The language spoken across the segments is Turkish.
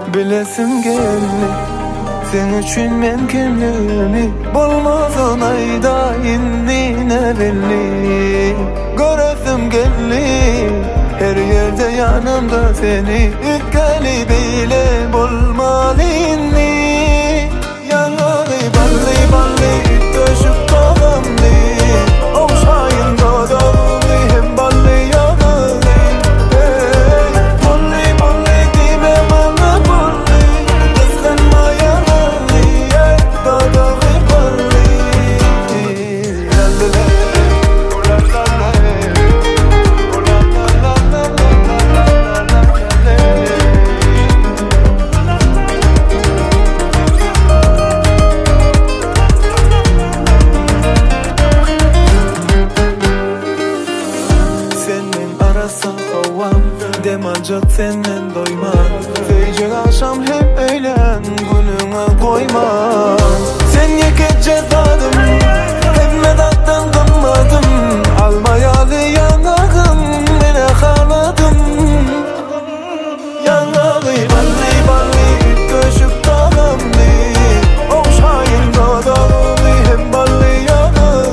Bilesim geldi sen üçün men kimliğimi, bolmaz onayda innine belli. Göresim geldi her yerde yanımda seni, ükkeli bile bolmalı inni. Yanları balli balli döşüp kalamdı, okşayın dodağımı hem balli yanı. Balli balli dime bana balli, kıskanma yanı dodağı balli. Lalala ulalala demacak senden doyma, feycek akşam hep eğlen, gününe koyma. Sen yeket cezadım, hep medattan kımmadım, almayalı yanağım, mene haladım. Yanağı balli balli, döşüp dağımdı, okşayın dodağımı hem balli yanağı.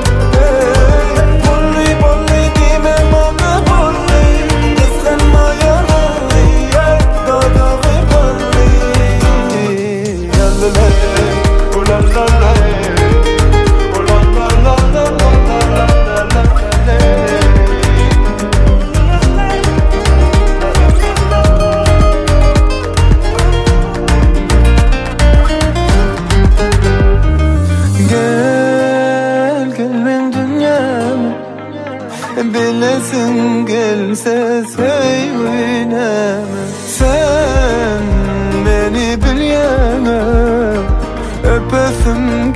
Balli balli dime bana balli, bilesin gelse sevine, sen beni bilyeme, öpesim